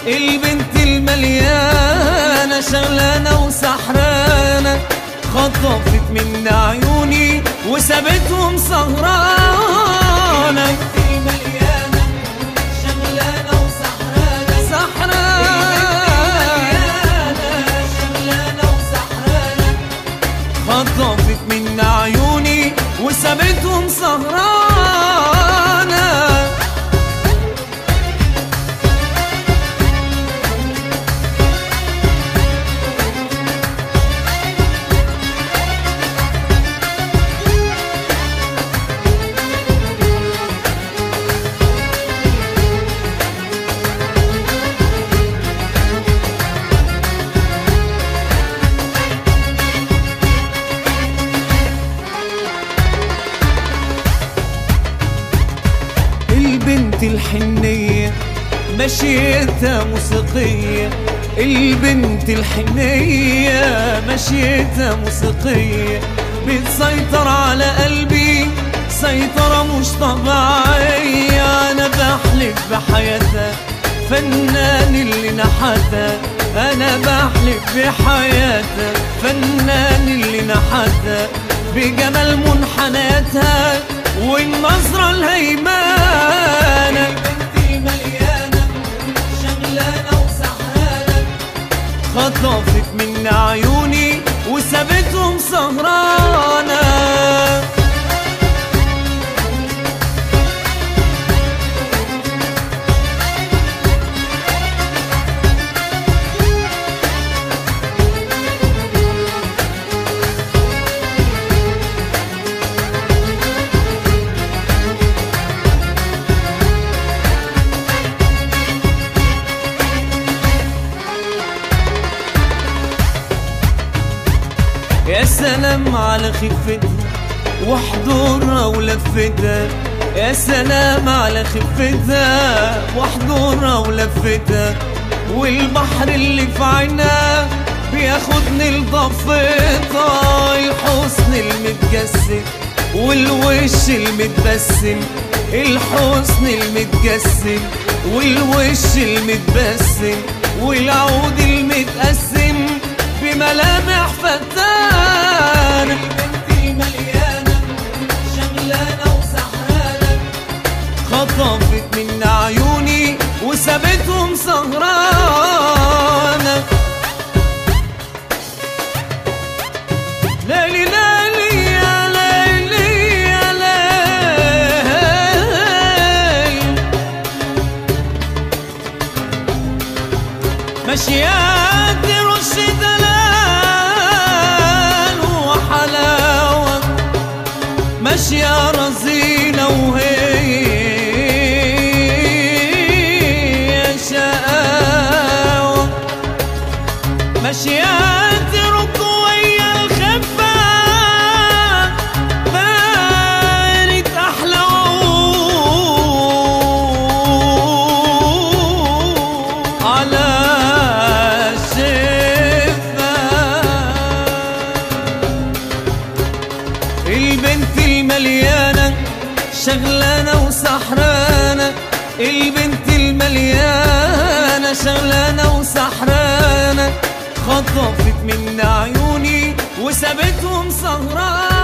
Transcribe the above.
البنت المليانة شغلانة وسحرانة، خطفت من عيوني وسابتهم سهرانة. البنت المليانة شغلانة وسحرانة، شغلانة وسحرانة، خطفت من عيوني وسابتهم سهرانة. البنت الحنية مشيتها موسيقية، البنت الحنية مشيتها موسيقية، بتسيطر على قلبي سيطرة مش طبيعية. أنا بحلف بحياتها فنان اللي نحتها، أنا بحلف بحياتها فنان اللي نحتها، بجمال منحنياتها والنظرة الهيمانة. البنت مليانة شغلانة وسحرانة، خطفت من عيوني وسابتهم سهرانة. يا سلام على خفتها وحضورها ولفتها، يا سلام على خفتها وحضورها ولفتها، والبحر اللي في عينها بياخدني لضفتها. الحسن المتجسد والوش المتبسم، الحسن المتجسد والوش المتبسم، والعود المتقسم بملامح فتانة. البنت مليانة شغلانة وسحرانة، خطفت من عيوني وسابتهم سهرانة. ليلي ليلي يا ليلي يا ليل، مشيات رش دلال وحلاوة، ماشية رزينة وهي شقاوة، ماشيات ركوية الخفة بانت أحلى على البنت المليانة شغلانة وسحرانة، البنت المليانة شغلانة وسحرانة، خطفت من عيوني وسابتهم سهرانة.